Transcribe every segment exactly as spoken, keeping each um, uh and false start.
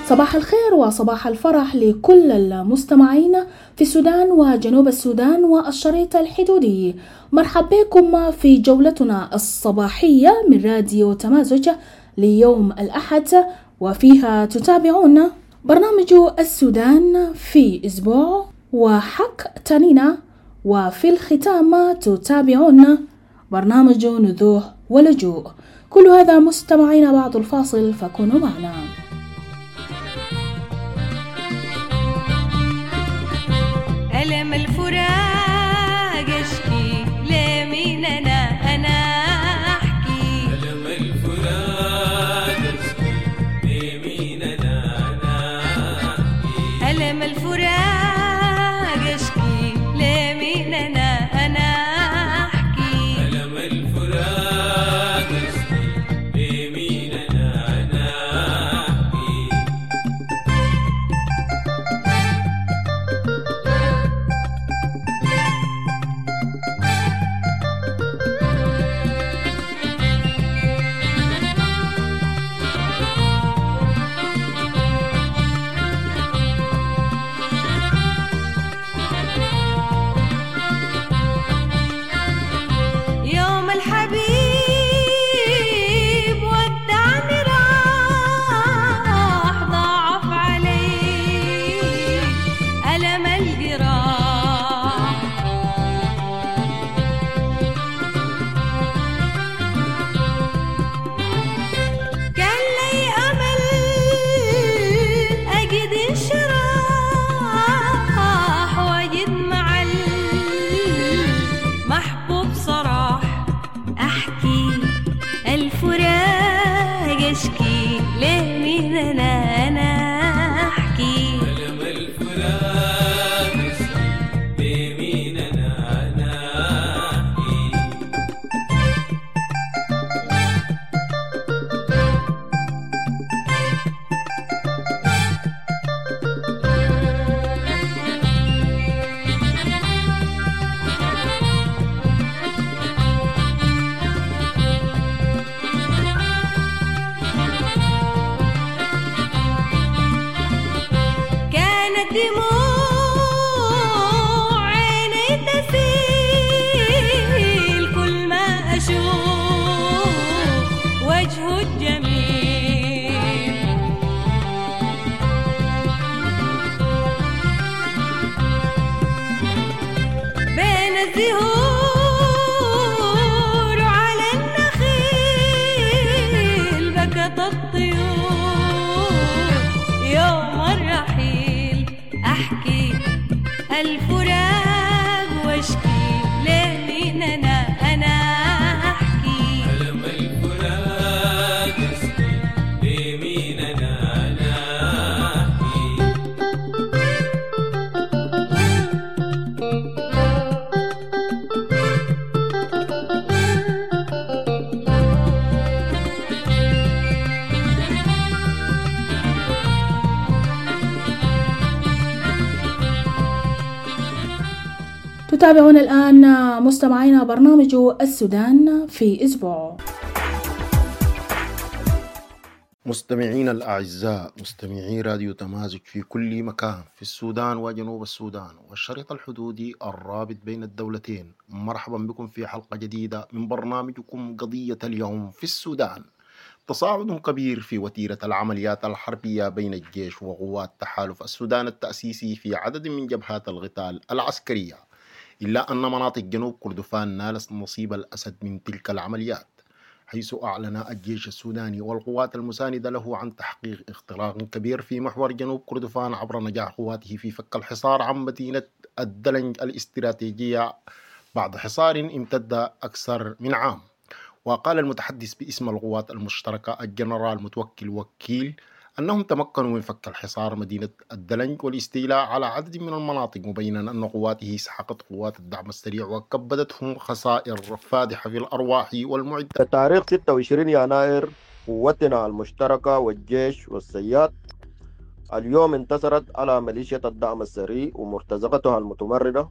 صباح الخير وصباح الفرح لكل المستمعين في السودان وجنوب السودان والشريط الحدودي. مرحبا بكم في جولتنا الصباحية من راديو تمازج ليوم الأحد، وفيها تتابعون برنامج السودان في أسبوع وحق تانينا، وفي الختام تتابعون برنامج نذوح ولجوء. كل هذا مستمعين بعد الفاصل، فكونوا معنا. ألم الفراق أشكي لمين أنا أنا أحكي. ألم الفراق أشكي لمين أنا أنا أحكي. ألم الفراق أشكي لمين أنا أنا أحكي. ألم الفراق أشكي لمين أنا أنا أحكي. يوم الحبيب ودعني راح ضاعف علي ألم الجراح. كان لي أمل أجد انشراح وأجد مع المحبوب صراح. أحكي الفراق أشكي لمين أنا أنا أحكي. ألم الفراق أشكي لمين أنا أنا أحكي. كانت دموع عيني تسيل كل ما أشوف وجهه الجميل. بين الزهور وعلى النخيل بكت الطيور يوم الرحيل. أحكي الفراق واشكي لمين أنا أنا أحكي. ألم الفراق أشكي لمين أنا أنا أحكي. تتابعون الآن مستمعين برنامج السودان في أسبوع. مستمعينا الأعزاء، مستمعي راديو تمازج في كل مكان في السودان وجنوب السودان والشريط الحدودي الرابط بين الدولتين، مرحبا بكم في حلقة جديدة من برنامجكم قضية اليوم في السودان. تصاعد كبير في وتيرة العمليات الحربية بين الجيش وقوات تحالف السودان التأسيسي في عدد من جبهات القتال العسكرية، إلا أن مناطق جنوب كردفان نالت نصيب الأسد من تلك العمليات، حيث أعلن الجيش السوداني والقوات المساندة له عن تحقيق اختراق كبير في محور جنوب كردفان عبر نجاح قواته في فك الحصار عن مدينة الدلنج الاستراتيجية بعد حصار امتد أكثر من عام. وقال المتحدث باسم القوات المشتركة الجنرال متوكل وكيل أنهم تمكنوا من فك الحصار مدينة الدلنج والاستيلاء على عدد من المناطق، مبينا أن قواته سحقت قوات الدعم السريع وكبدتهم خسائر فادحة في الأرواح والمعدات. بتاريخ ستة وعشرين يناير قوتنا المشتركة والجيش والسياد اليوم انتصرت على ميليشيا الدعم السريع ومرتزقتها المتمردة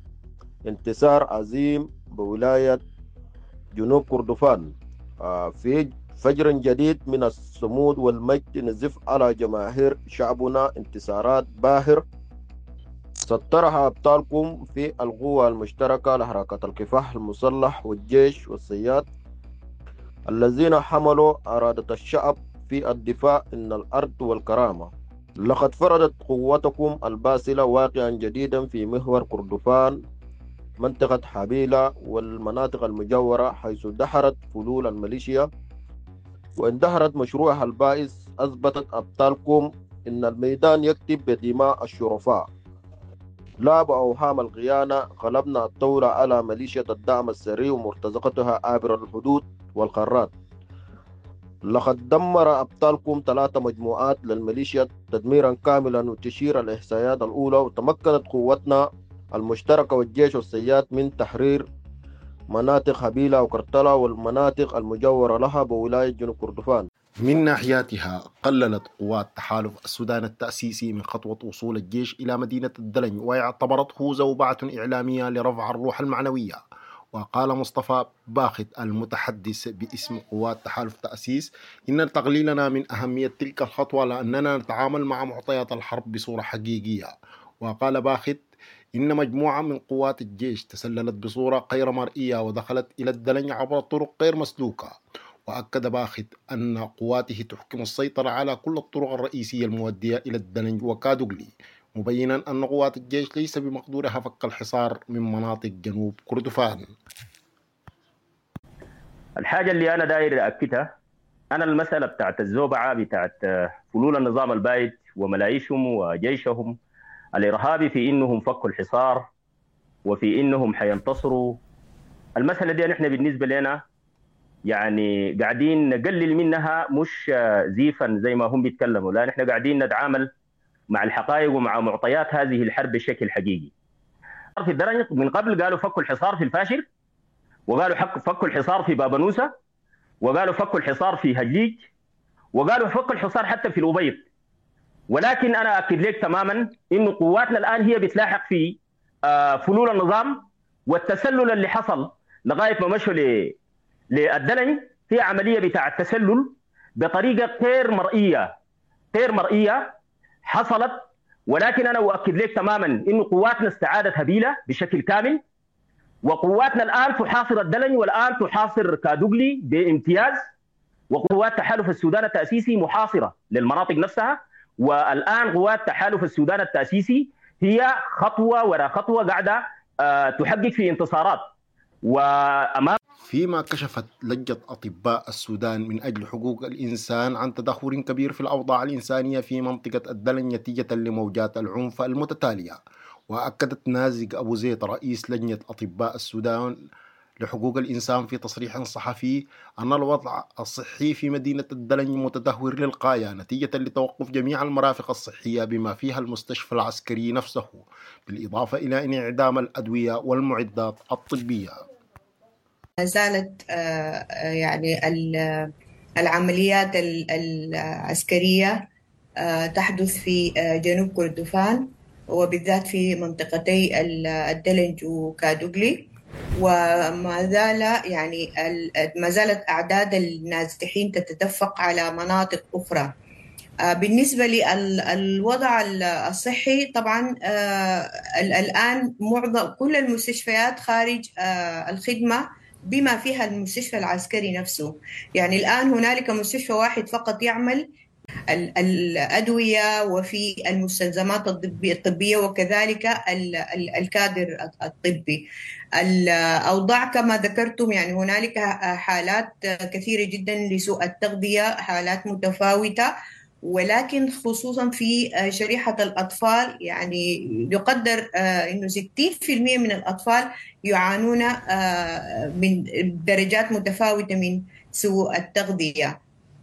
انتصار عظيم بولاية جنوب كردفان في فجر جديد من الصمود والمجد نزف على جماهير شعبنا انتصارات باهر سطرها أبطالكم في القوة المشتركة لحركة الكفاح المسلح والجيش والصياد الذين حملوا إرادة الشعب في الدفاع عن الأرض والكرامة. لقد فرضت قوتكم الباسلة واقعا جديدا في محور كردفان منطقة حبيلة والمناطق المجاورة، حيث دحرت فلول الميليشيا واندهرت مشروعها البائس. أثبتت أبطالكم إن الميدان يكتب بدماء الشرفاء، لا بأوهام الخيانة. غلبنا الثورة على ميليشيا الدعم السريع ومرتزقتها عابر الحدود والقارات. لقد دمر أبطالكم ثلاثة مجموعات للميليشيا تدميرا كاملا، وتشير الإحصائيات الأولى. وتمكنت قوتنا المشتركة والجيش والصياد من تحرير مناطق حبيلة وكرتلة والمناطق المجاورة لها بولاية جنوب كردفان. من ناحيتها قللت قوات تحالف السودان التأسيسي من خطوة وصول الجيش إلى مدينة الدلنج، واعتبرته زوبعة إعلامية لرفع الروح المعنوية. وقال مصطفى باخت المتحدث باسم قوات تحالف تأسيس إن تقليلنا من أهمية تلك الخطوة لأننا نتعامل مع معطيات الحرب بصورة حقيقية. وقال باخت إن مجموعة من قوات الجيش تسللت بصورة غير مرئية ودخلت إلى الدلنج عبر طرق غير مسلوكة. وأكد باخت أن قواته تحكم السيطرة على كل الطرق الرئيسية المؤدية إلى الدلنج وكادوغلي، مبينا أن قوات الجيش ليس بمقدورها فك الحصار من مناطق جنوب كردفان. الحاجة اللي أنا داير أكدها، أنا المسألة بتاعت الزوبعة بتاعت فلول النظام البايد وملايشهم وجيشهم الإرهابي في إنهم فكوا الحصار وفي إنهم حينتصروا، المسألة دي نحن بالنسبة لنا يعني قاعدين نقلل منها، مش زيفا زي ما هم بيتكلموا، لا نحن قاعدين نتعامل مع الحقائق ومع معطيات هذه الحرب بشكل حقيقي. في الدرجة من قبل قالوا فكوا الحصار في الفاشر، وقالوا فكوا الحصار في بابنوسة، وقالوا فكوا الحصار في هجيج، وقالوا فكوا الحصار حتى في الأبيض. ولكن أنا أكد لك تماما إنه قواتنا الآن هي بتلاحق في فلول النظام، والتسلل اللي حصل لغاية ما مشوا للدلنج هي عملية بتاع التسلل بطريقة غير مرئية غير مرئية حصلت. ولكن أنا أؤكد لك تماما إنه قواتنا استعادت هبيلة بشكل كامل، وقواتنا الآن تحاصر الدلنج والآن تحاصر كادوغلي بامتياز، وقوات تحالف السودان التأسيسي محاصرة للمناطق نفسها. والآن قوات تحالف السودان التأسيسي هي خطوة وراء خطوة قاعدة تحقق في انتصارات. وأمام فيما كشفت لجنة أطباء السودان من أجل حقوق الإنسان عن تدهور كبير في الأوضاع الإنسانية في منطقة الدلنج نتيجة لموجات العنف المتتالية. وأكدت نازق أبو زيد رئيس لجنة أطباء السودان لحقوق الإنسان في تصريح صحفي أن الوضع الصحي في مدينة الدلنج متدهور للغاية نتيجة لتوقف جميع المرافق الصحية بما فيها المستشفى العسكري نفسه، بالإضافة إلى انعدام الأدوية والمعدات الطبية. ما زالت يعني العمليات العسكرية تحدث في جنوب كردفان وبالذات في منطقتي الدلنج وكادوغلي، وما زال يعني ما زالت أعداد النازحين تتدفق على مناطق أخرى. بالنسبة للوضع الصحي طبعا الآن معظم كل المستشفيات خارج الخدمة بما فيها المستشفى العسكري نفسه. يعني الآن هنالك مستشفى واحد فقط يعمل الأدوية وفي المستلزمات الطبية وكذلك الكادر الطبي. الأوضاع كما ذكرتم يعني هنالك حالات كثيرة جدا لسوء التغذية، حالات متفاوتة، ولكن خصوصا في شريحة الأطفال يعني يقدر أنه ستين بالمئة من الأطفال يعانون من درجات متفاوتة من سوء التغذية.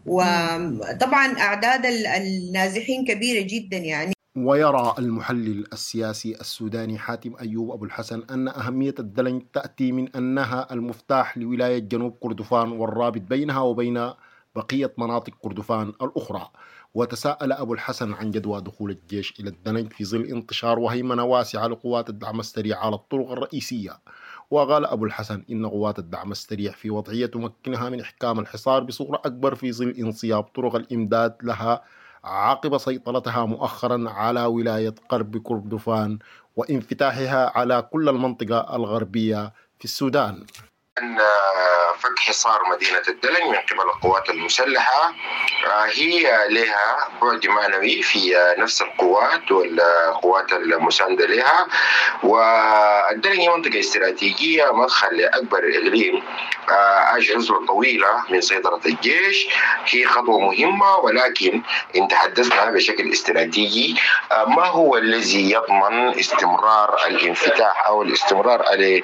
وطبعا أعداد النازحين كبيرة جدا يعني. ويرى المحلل السياسي السوداني حاتم أيوب أبو الحسن أن أهمية الدلنج تأتي من أنها المفتاح لولاية جنوب كردفان والرابط بينها وبين بقية مناطق كردفان الأخرى. وتساءل أبو الحسن عن جدوى دخول الجيش إلى الدلنج في ظل انتشار وهيمنة واسعة لقوات الدعم السريع على الطرق الرئيسية. وقال أبو الحسن إن قوات الدعم السريع في وضعية تمكنها من إحكام الحصار بصورة أكبر في ظل انصياب طرق الإمداد لها عقب سيطرتها مؤخرا على ولاية غرب كردفان وانفتاحها على كل المنطقة الغربية في السودان. أن فك حصار مدينة الدلن من قبل القوات المسلحة هي لها بعد معنوي في نفس القوات والقوات المساندة لها، والدلن هي منطقة استراتيجية مدخل لأكبر إقليم عاش عزلة طويلة من سيطرة الجيش. هي خطوة مهمة، ولكن إن تحدثنا بشكل استراتيجي ما هو الذي يضمن استمرار الانفتاح أو الاستمرار على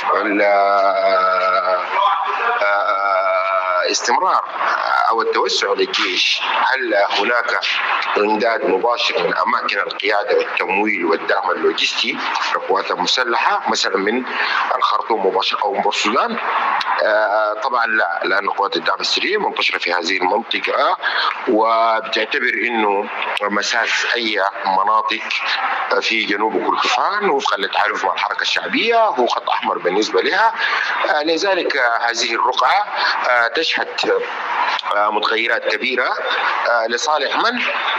استمرار أو التوسع للجيش؟ هل هناك إمداد مباشر من أماكن القيادة والتمويل والدعم اللوجستي للقوات المسلحة مثلا من الخرطوم مباشرة أو من السودان؟ طبعا لا، لأن قوات الدعم السريع منتشرة في هذه المنطقة وبتعتبر إنه مساس أي مناطق في جنوب كردفان وفقا للتحالف مع الحركة الشعبية هو خط أحمر بالنسبة لها. لذلك هذه الرقعة تشهد متغيرات كبيرة لصالح من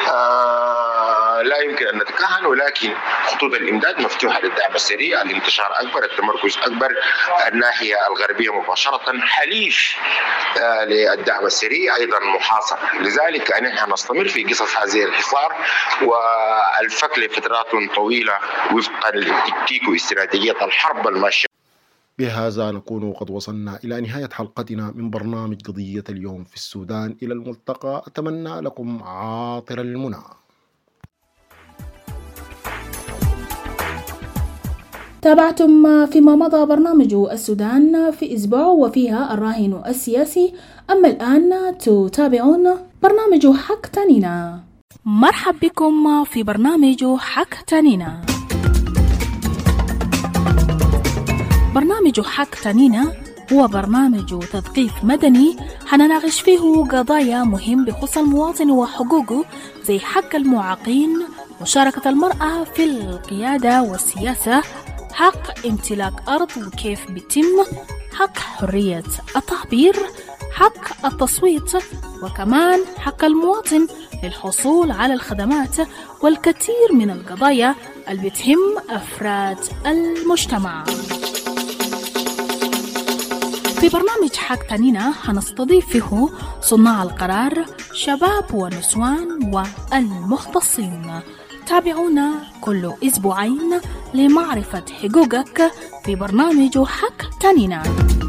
لا يمكن أن نتكهن، ولكن خطوط الإمداد مفتوحة للدعم السريع، الانتشار أكبر، التمركز أكبر، الناحية الغربية مباشرة حليف للدعم السريع أيضا محاصر. لذلك نحن نستمر في قصص هذه الحصار والفك لفترات طويلة وفقا للتكتيك واستراتيجية الحرب الماشية. بهذا نكون قد وصلنا إلى نهاية حلقتنا من برنامج قضية اليوم في السودان. إلى الملتقى، أتمنى لكم عاطر المنى. تابعتم فيما مضى برنامج السودان في أسبوع وفيها الراهن السياسي. أما الآن تتابعون برنامج حق تانينا. مرحب بكم في برنامج حق تانينا. برنامج حق تانينا هو برنامج تثقيف مدني حنناقش فيه قضايا مهم بخصوص المواطن وحقوقه، زي حق المعاقين، مشاركة المرأة في القيادة والسياسة، حق امتلاك أرض وكيف بيتم، حق حرية التعبير، حق التصويت، وكمان حق المواطن للحصول على الخدمات، والكثير من القضايا اللي بتهم أفراد المجتمع. في برنامج حق تانينا هنستضيف فيه صناع القرار، شباب ونسوان والمختصين. تابعونا كل أسبوعين لمعرفة حقوقك في برنامج حق تانينا.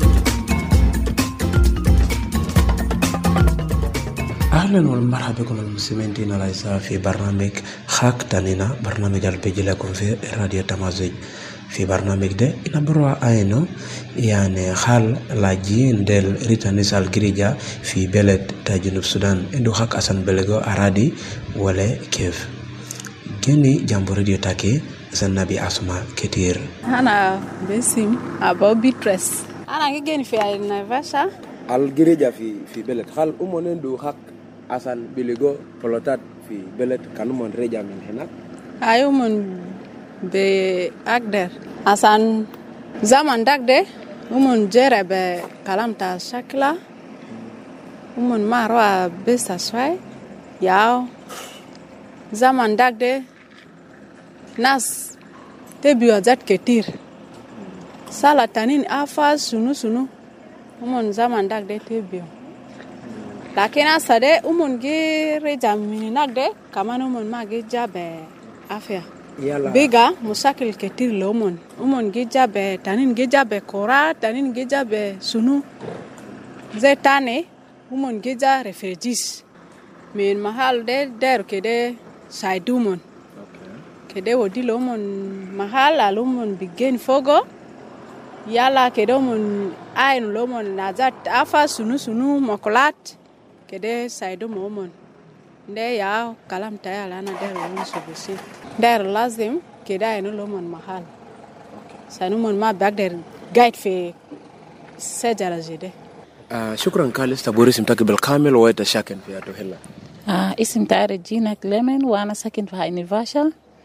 أهلا ومرحبا بكم المسلمين دينا الأعزاء في برنامج حق تانينا، برنامج اللي بيجي لكم في راديو تمازج. في برنامج ده نبروا عينه يعني خال لاجين دل ريتانيس الجريجا في بلد تاجنوب السودان اندو حق أسان بلغو أرادي ولا كيف جيني جامبو راديو تاكي زنبي أسماء كتير. أنا باسم أبو بيترس، أنا جيني في نافاشا الجريجا في في بلد خال أمون اندو حق أسان بلغو بلوتات في بلد كانوا من رجع من هناك أيومن بأقدر أصلا زمان داك ومن جرب كلام تا شكله ومن ما روى بس شوي ياو زمان داك ناس تبيو ذات كتير سالة تانين أفا سنو سنو ومن زمان داك تبيو، لكن أصلا ومن جي رجع من هناك كمان ومن ما جي جاب أفيا بيجا مشاكل كتير لومن ومن جيجا ب تانين جيجا ب كورا تانين جيجا ب سنو زي تاني ومن جيجا ريفريجيس من محل ده دير كده سايدومن كده ودي لومن محل لومن بيجين فوقو يلا كده من عين لومن نازات أفا سنو سنو مقلات كده سايدومن ده يا كلام تاعي أنا داير ونسو بسيط داير لازم كده إنه من محل سانو من ما بقدر قاعد في سجارة جديدة. آه شكرا كاليس تبوري اسمك بالكامل وين ساكن في أدوهلا؟ آه اسم تاعي رجينا كليمن وأنا ساكن في هاي نيفاشا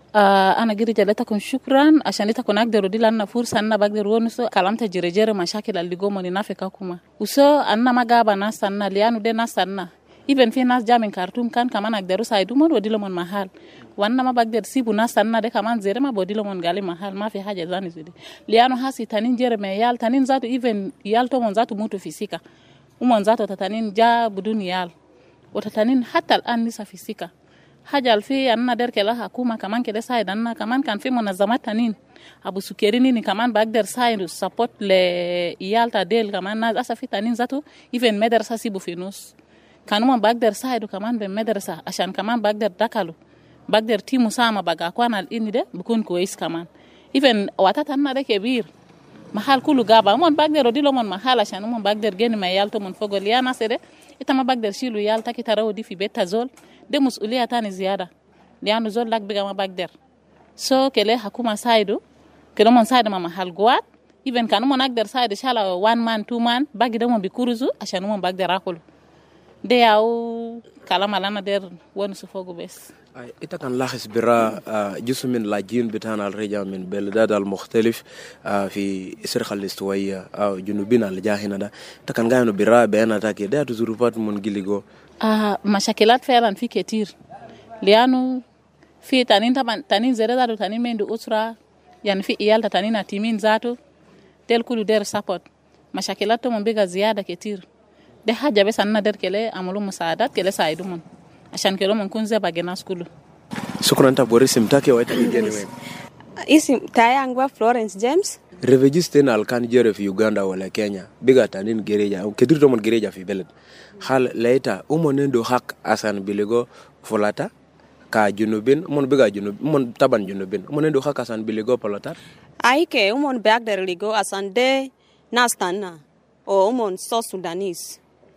آه أنا جري جلتكم شكرا عشان تكون أقدر دي لأن فرصة أنا بقدر ونسو كلامت جري جري مشاكل اللي قوموا نافقكما وسو أنا ما جاب ناس أنا ليانو دي ناس أنا even في ناس جا من كارتوم كان كمان أقدروا سايدومون ودي لهم محل وأنا ما بقدر سيبوا ناس أنا ده كمان زي ما بدي لهم قالي محل ما في حاجة زاني زودي ليانو هاسي تانين جري ميال تانين ذاتو even يال تومون ذاتو موتو في سيكا ومن ذاتو تتانين جا بدون يال وتتانين حتى الآن لسه في سيكا حاجة الفي أنا درك لها حكومة كمان كده سايد أنا كمان كان في منظمات تانين أبو سكريني ni كمان بقدر سايد support ليال تاديل كمان ناس أسا في تانين ذاتو even مدرسة سيبو في نص كانوا ما بقدر سايدو كمان بمدرسة عشان كمان بقدر دكالو بقدر تيمو ساما بقى أكوانا الإني ده بكون كويس كمان even واتات أنا ده كبير محل كله جابا ومن بقدر ودي لهم محل عشان ومن بقدر جاني ما يالتو من فوق اللي أنا سيده إنت ما بقدر شيلو يال تاكي تراو دي في بيت زول ده مسؤولية تاني زيادة لأنه زول لك بقى ما بقدر so كله حكومة سايدو كده من سايد ما محل قوات even كانوا من أقدر سايد شالا one man two man باقي ده من بيكورزو عشان ومن بقدر أكله ده أو كلام على دير ونسو فوقه بس. إنت كان لاحظ برا جزء من لاجين بتاعنا الرجال من بلدات المختلف في إسرائيل الاستوائية أو جنوبين الجاهنة ده إنت كان قاعد برا بيانا تاكي ده تزورفات من جيليجو. آه مشاكلات فعلا في كتير لأنه في تانين طبعا تانين زرادة وتانين من دو أسرة يعني في إيال تانين تيمين ذاته تل كله دير سابوت مشاكلاتهم من بيجا زيادة كتير ده حاجة بس أنا دير كله عملوا مساعدات كله ساعدهم عشان كله منكون زي باقي ناس كله. شكرا أنت بوريس متاكي ويتاكي وين؟ اسم تايانغوا فلورنس جيمس. refugees تين الكان جري في يوغندا ولا كينيا بيجا تانين جريجا وكتير تومن جريجا في بلد حال ليتا أمون ندو حق أسان بيلغو فلاتا ka junubin mon bega junub mon taban junubin mon ndo khaka san biligo polotar ay ke umon bag der ligo asande nastana o umon so sudanese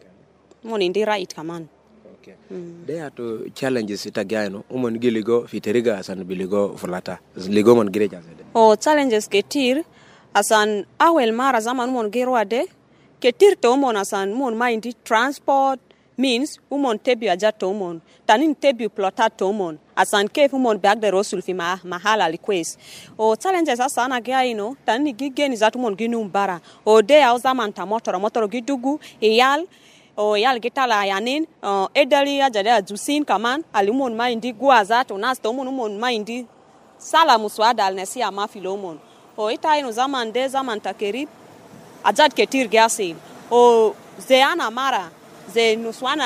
mon indi right kaman okay mm. There are to challenges itagano umon giligo fiteriga asan biligo fulata ligo mon gireja zede o challenges ketir asan awel mara zaman mon gerwade ketir to mon asan mon mind transport means umon tebi aja to umon tanin tebi plota to umon asan kef umon bag de rosul fi ma mahala request o challenges asana gya ino tanin gigeni zatu umon ginu bara o de au zaman ta motor motor gidugu iyal o yal gitala yanin edali aja jusin kaman alimon maindi gwa zatu nas to umon umon maindi sala muswada alnesia mafilo umon o ita ino zaman de zaman takeri ajad ketir gasin o zeana mara ze nuswana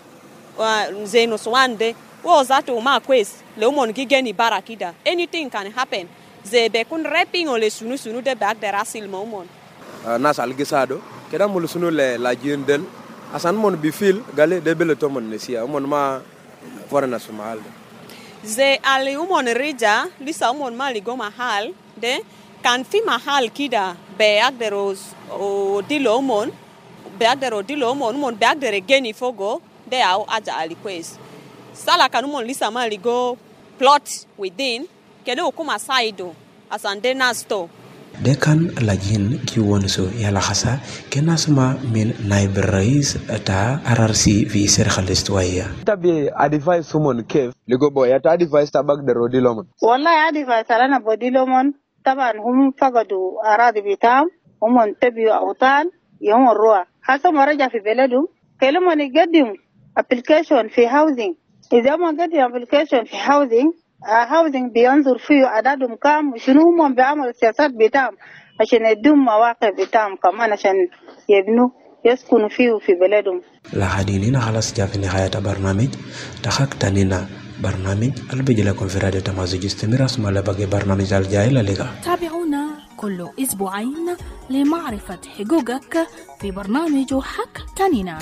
ze nuswande wo zato ma kwes le umon gigeni barakida anything can happen ze be kun rapping o le sunu sunu de bag de rasil mo umon nas algisado keda mo sunu le la jendel asan mon bi fil gale de bele to mon nesia umon ma forana sumal ze ali umon rija lisa umon mali go mahal de kan fi mahal kida be agderos o dilo umon beagdero dilo mon mon beagdere geni fogo de au aja aliquest sala kanumon lisa mali go plot within kede okuma saido asande nasto dekan lajin ki wonso yala khasa kenasma min naib rais ta ararsi fi serkhal istwaya tabi advice sumon kef ligo boy ta advice tabak de rodilo mon wallahi advice alana bodilo mon taban hum fagadu aradi bitam umon tabi awtan يوم الروح حسب ما رجع في بلده كلمة نقدم application في housing إذا ما قدم application في housing uh, housing بينظر فيه عددهم كام وشنو هم بيعملوا السياسات بتاعهم عشان يدوم مواقع بتاعهم كمان عشان يبنوا يسكنوا فيه في بلدهم. لحديننا خلاص جاء في نهاية برنامج تحقق تنينا برنامج البيجي لكم في راديو تمازج استمر اسمع لباقي برنامج الجاي للقاء. تابعونا كل أسبوعين لمعرفة حقوقك في برنامج حق تنينا.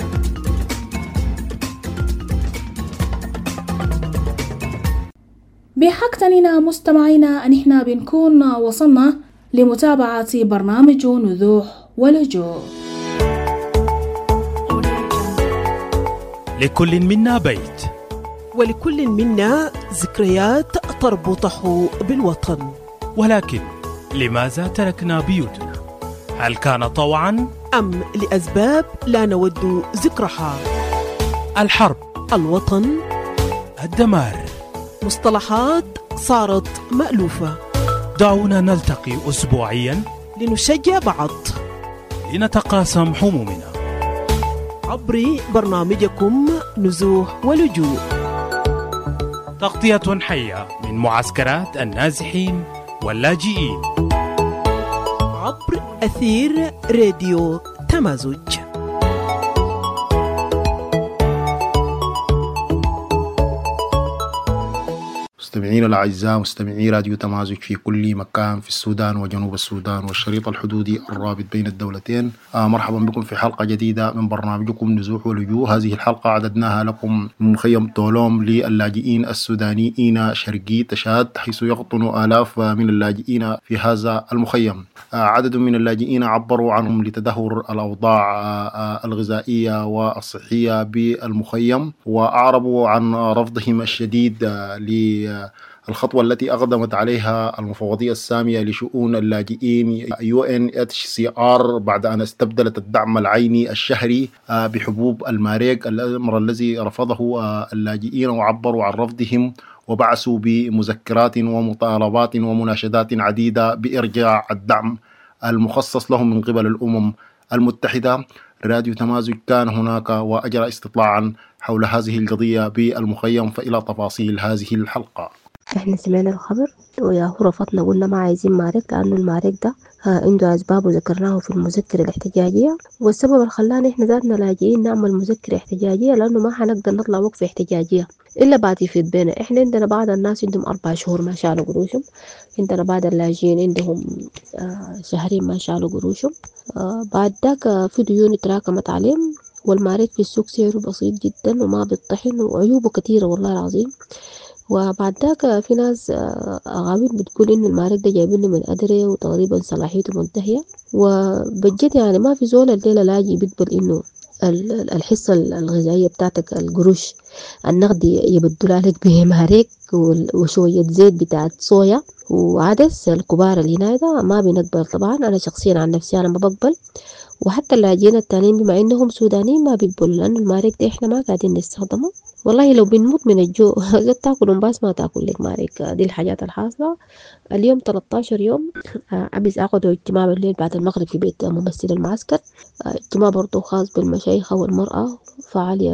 بحق تنينا مستمعينا أن احنا بنكون وصلنا لمتابعة برنامج نزوح ولجوء. لكل منا بيت ولكل منا ذكريات تربطه بالوطن، ولكن لماذا تركنا بيوتنا؟ هل كان طوعا أم لأسباب لا نود ذكرها؟ الحرب، الوطن، الدمار، مصطلحات صارت مألوفة. دعونا نلتقي أسبوعيا لنشجع بعض، لنتقاسم همومنا عبر برنامجكم نزوح ولجوء. تغطية حية من معسكرات النازحين واللاجئين عبر أثير راديو تمازج. مستمعينا الأعزاء، مستمعي راديو تمازج في كل مكان في السودان وجنوب السودان والشريط الحدودي الرابط بين الدولتين. آه مرحبا بكم في حلقة جديدة من برنامجكم نزوح ولجوء. هذه الحلقة عددناها لكم من مخيم طولوم للاجئين السودانيين شرقي تشاد، حيث يقطن آلاف من اللاجئين في هذا المخيم. آه عدد من اللاجئين عبروا عنهم لتدهور الأوضاع آه الغذائية والصحية بالمخيم، وأعربوا عن رفضهم الشديد آه ل الخطوة التي أقدمت عليها المفوضية السامية لشؤون اللاجئين يو إن إتش سي آر بعد أن استبدلت الدعم العيني الشهري بحبوب الماريج، الأمر الذي رفضه اللاجئين وعبروا عن رفضهم وبعثوا بمذكرات ومطالبات ومناشدات عديدة بإرجاع الدعم المخصص لهم من قبل الأمم المتحدة. راديو تمازج كان هناك وأجرى استطلاعا حول هذه القضية بالمخيم، فإلى تفاصيل هذه الحلقة. احنا سمعنا الخبر وياهو رفضنا، قلنا ما عايزين مارك لأنه المارك ده عنده أسباب وذكرناه في المذكرة الاحتجاجية، والسبب اللي خلانا احنا ذاتنا لاجئين نعمل مذكرة احتجاجية لأنه ما حنقدر نطلع وقفة احتجاجية إلا بعد يفيد بينا. احنا عندنا بعض الناس عندهم أربع شهور ما شالوا قروشهم، عندنا بعض اللاجئين عندهم آه شهرين ما شالوا قروشهم. آه بعد ذاك في ديون تراكمت عليهم، والمارك في السوق سعره بسيط جدا وما بيطحن وعيوبه كثيرة والله العظيم. وبعد ذاك في ناس أغاوين بتقول إنه المارك ده جايبينه من أدري وتقريبا صلاحيته منتهية، وبجد يعني ما في زول الليلة لاجي بيقبل إنه الحصة الغذائية بتاعتك القروش النقدي يبدل عليك بمارك وشوية زيت بتاعت صويا وعدس. الكبار اللي هنا ده ما بنقبل طبعا، أنا شخصيا عن نفسي أنا ما بقبل، وحتى اللاجئين التانيين بما إنهم سودانيين ما بيقبلوا لأنه المارك ده إحنا ما قاعدين نستخدمه. والله لو بنموت من الجوع قد تاكل بس ما تاكل لك مارك. دي الحاجات الحاصلة. اليوم ثلاثة عشر يوم عبس أخذوا اجتماع بالليل بعد المغرب في بيت ممثل المعسكر، اجتماع برضو خاص بالمشايخ والمرأة فعالية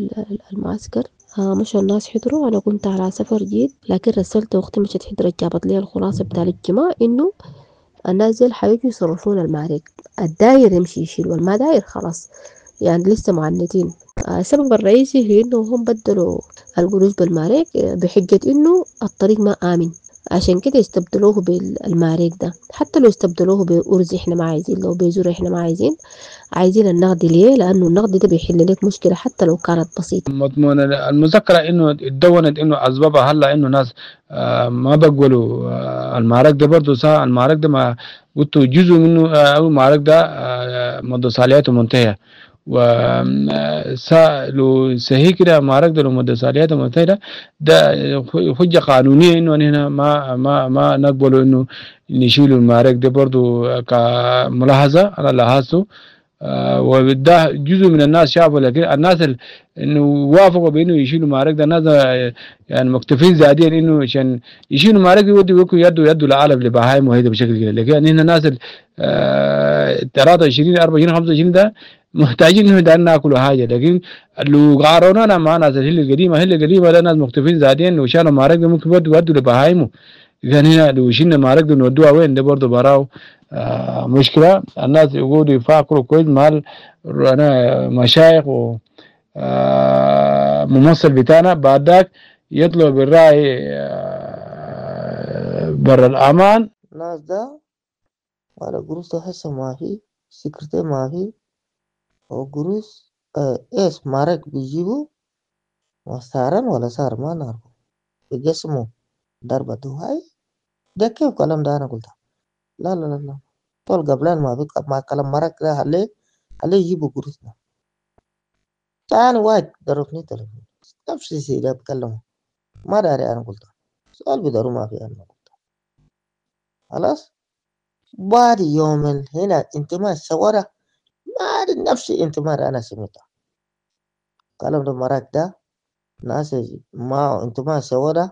المعسكر. مش الناس حضروا، أنا كنت على سفر جيد لكن رسلت أختي مشت حضرت جابت لي الخلاصة بتاع الاجتماع إنه الناس دي حيجوا يصرفون المارك، الداير يمشي يشيل والما داير خلاص يعني لسه معندين. السبب الرئيسي هي انه هم بدلوا القروش بالماريك بحجة انه الطريق ما آمن، عشان كده يستبدلوه بالماريك ده. حتى لو استبدلوه بأرز احنا ما عايزين، لو بزور احنا ما عايزين، عايزين النقد. ليه؟ لانه النقد ده بيحل لك مشكلة حتى لو كانت بسيطة. مضمون المذكرة انه اتدونت انه اسبابها هلا انه ناس آه ما بقولوا آه المعرك ده برضه سا المعرك ده ما قلت جزء منه او آه المعرك ده آه مدة صالحيته منتهية، و لو سهي كده معرك ده لو مدة صالحيته منتهية ده حجة قانونية انه هنا ما ما ما نقبلوا انه نشيلوا المعرك ده برضه كملاحظة انا لاحظته. آه وده جزء من الناس شافوا، لكن الناس انه وافقوا بانه يشيلوا معرك ده الناس يعني مكتفين زادين انه عشان يشيلوا معرك يودوا يدوا يدوا العالم لبهايم وهيدا بشكل كده. لكن هنا الناس ثلاثة وعشرين أربعة وعشرين خمسة وعشرين ده محتاجين انه دارنا ناكلوا حاجه، لكن لو قارنونا مع ناس الهله القديمه الهله القديمه ده ناس مكتفين زادين لو شالوا معرك ده ممكن يودوا يدوا لبهايمه. إذا هنا لو شلنا معرك ده نودوها وين ده برضه براو آه مشكلة. الناس يقولوا يفكروا كويس مع أنا مشايخ و آه ممثل بتاعنا، بعد ذاك يطلعوا بالرأي آه برا الأمان. الناس ده على قروش تحسه ما في سكرتين ما في وقروش آه إيش معرك بيجيبوا وصارن ولا صار ما نعرف بيقسموا ضربة دهاي. ده كيف كلام ده؟ أنا قلت لا لا لا لا طول قبلان ما بيك ما كلام مرك ده عليه عليه يجيبوا قروشنا. تاني واحد ضربني تلفون نفس الشيء ده بكلمه ما داري. أنا قلت سؤال بدارو ما في. أنا قلت خلاص بعد يوم هنا انتماء الشوارع ما نفس انتماء أنا سمعته. كلام ده مرك ده ناس ما انتماء الشوارع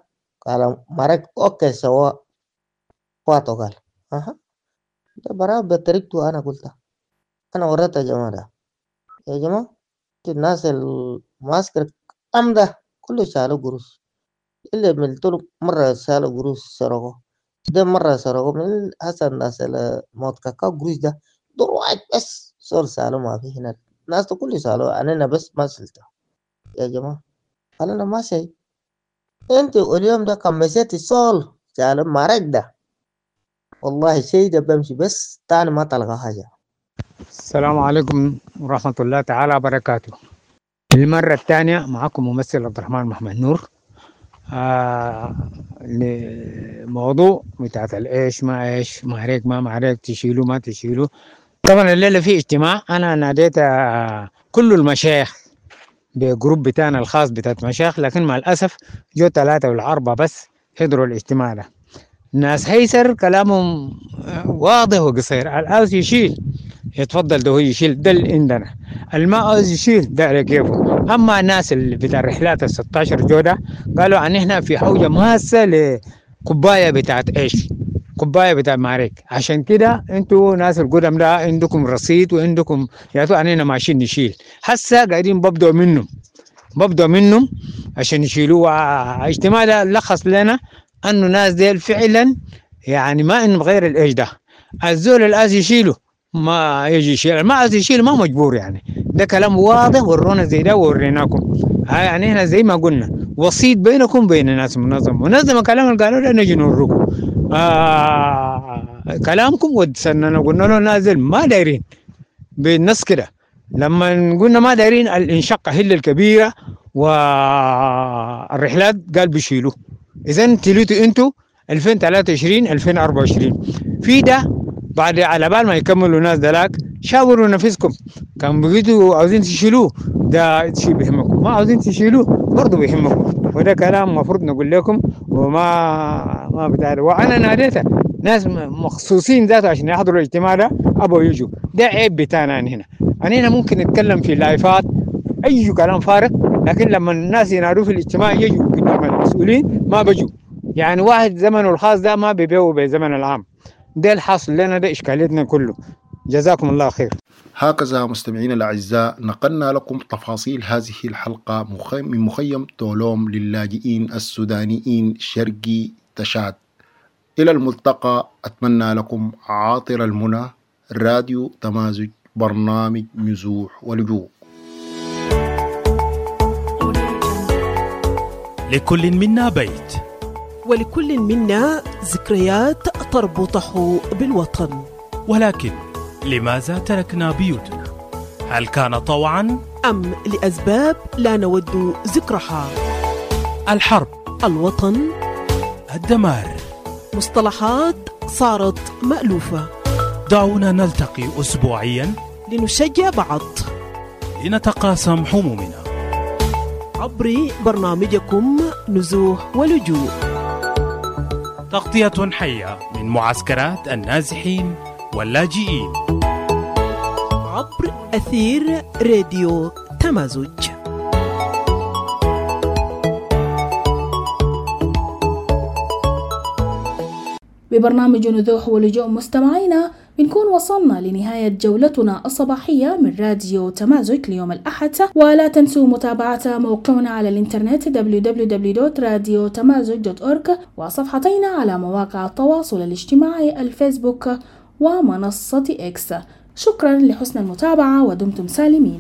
قال مارك اوكي سوا فاتو قال اها ده برامج بطريقته. انا قلت انا وريت يا جماعه ده يا جماعه الناس المعسكر ام ده كله سالوا قروش اللي ملتلو مره سالوا قروش سرقوا ده مره سرقوا من هسه الناس الموت كاكا قروش ده دور واحد بس سول سالوا ما في هنا الناس كله سالوا انا بس ما سلته يا جماعه انا ما شيء. انت اليوم ده كم مسيت الصول سالوا مارك ده والله شيء ده بمشي بس تاني ما تلقى حاجه. السلام عليكم ورحمة الله تعالى وبركاته. المرة الثانية معكم ممثل عبد الرحمن محمد نور. آه لموضوع بتاعت الإيش ما إيش معرك ما معرك تشيلوا ما تشيلوا. طبعا الليلة في اجتماع أنا ناديت آه كل المشايخ بجروب بتاعنا الخاص بتاعت مشايخ، لكن مع الأسف جو ثلاثة ولا أربعة بس حضروا الاجتماع ده. الناس هيسر كلامهم واضح وقصير. الأوز يشيل يتفضل ده هو يشيل ده اللي عندنا، الماء عاوز يشيل ده على كيفه. اما الناس اللي بتاع الرحلات ال ستاشر جوده قالوا عن احنا في حوجه ماسه لكوبايه بتاعت ايش كوبايه بتاعت ماريك. عشان كده انتوا ناس القدم ده عندكم رصيد وعندكم يعطوا عننا ماشيين نشيل. هسه قاعدين ببدأ منهم ببدأ منهم عشان يشيلوا. اجتماع ده لخص لنا انه ناس ديل فعلا يعني ما انهم غير الايش ده الزول الآز يشيلوا ما يجي يشيل، ما عايز يشيل ما مجبور. يعني ده كلام واضح ورونا زي ده ووريناكم. يعني احنا زي ما قلنا وسيط بينكم بين الناس منظم منظمه. كلام اللي قالوا ده نجي نوريكم آه كلامكم ودسنا قلنا له نازل ما دايرين بالنص كده. لما قلنا ما دايرين الانشقه هي الكبيره والرحلات قال بيشيلوا. اذا تليتوا انتوا ألفين وثلاثة وعشرين ألفين وأربعة وعشرين في ده بعد على بال ما يكملوا ناس دلاك شاوروا نفسكم. كان بقيتوا عاوزين تشيلوه ده شيء بيهمكم، ما عاوزين تشيلوه برضه بيهمكم. وده كلام مفروض نقول لكم وما ما بتعرفوا. وانا ناديت ناس مخصوصين ذاته عشان يحضروا الاجتماع ده ابوا يجوا. ده عيب بتاعنا هنا. انا هنا ممكن نتكلم في لايفات اي كلام فارغ، لكن لما الناس ينادوا في الاجتماع يجوا قدام المسؤولين ما بيجوا. يعني واحد زمنه الخاص ده ما بيبيعوا بزمن العام. ده الحاصل لنا، ده إشكاليتنا كله. جزاكم الله خير. هكذا مستمعين الأعزاء نقلنا لكم تفاصيل هذه الحلقة من مخيم تولوم للاجئين السودانيين شرقي تشاد. إلى الملتقى. أتمنى لكم عاطر المنى. راديو تمازج، برنامج نزوح ولجوء. لكل منا بيت، ولكل منا ذكريات تربطه بالوطن. ولكن لماذا تركنا بيوتنا؟ هل كان طوعا أم لأسباب لا نود ذكرها؟ الحرب، الوطن، الدمار، مصطلحات صارت مألوفة. دعونا نلتقي أسبوعيا لنشجع بعض، لنتقاسم همومنا عبر برنامجكم نزوح ولجوء. تغطية حية من معسكرات النازحين واللاجئين عبر أثير راديو تمازج. ببرنامج نزوح ولجوء مستمعينا بنكون وصلنا لنهاية جولتنا الصباحية من راديو تمازج ليوم الأحد. ولا تنسوا متابعة موقعنا على الإنترنت دبليو دبليو دبليو دوت راديو تمازج دوت أورج وصفحتينا على مواقع التواصل الاجتماعي الفيسبوك ومنصة إكس. شكرا لحسن المتابعة ودمتم سالمين.